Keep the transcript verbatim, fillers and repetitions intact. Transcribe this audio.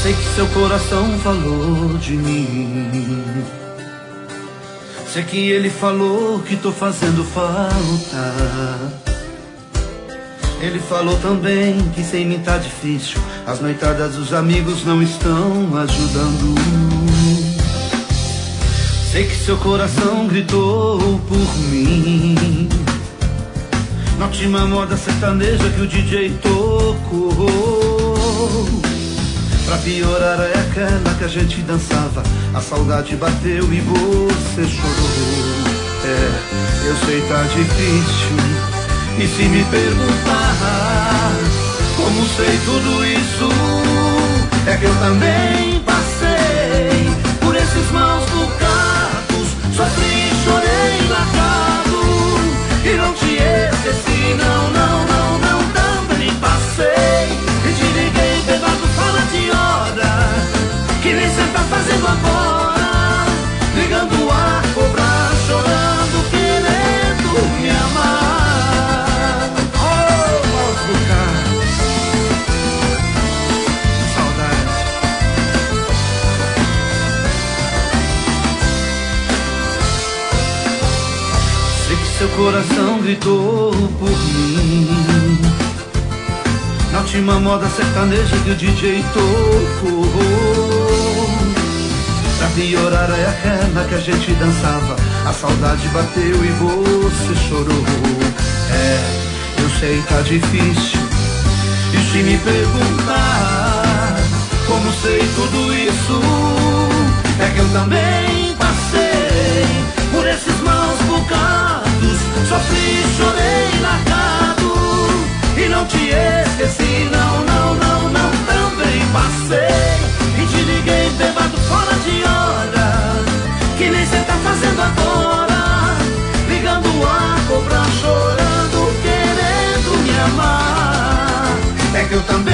Sei que seu coração falou de mim. Sei que ele falou que tô fazendo falta. Ele falou também que sem mim tá difícil. As noitadas dos amigos não estão ajudando. Sei que seu coração gritou por mim. Na última moda sertaneja que o D J tocou. Pra piorar é aquela que a gente dançava. A saudade bateu e você chorou. É, eu sei tá difícil. E se me perguntar como sei tudo isso, é que eu também passei por esses maus bocados. Sofri, chorei, largado e não te esqueci, não, não, não, não. Também passei e te liguei bêbado fora de hora, que nem cê tá fazendo agora, ligando a cobrar, chorando, querendo me amar. Seu coração gritou por mim. Na última moda sertaneja que o D J tocou. Pra piorar é aquela que a gente dançava. A saudade bateu e você chorou. É, eu sei tá difícil. E se me perguntar como sei tudo isso, é que eu também passei por esses maus bocados. Sofri, chorei, largado e não te esqueci, não, não, não, não. Também passei e te liguei bêbado fora de hora, que nem cê tá fazendo agora, ligando a cobrar, chorando, querendo me amar. É que eu também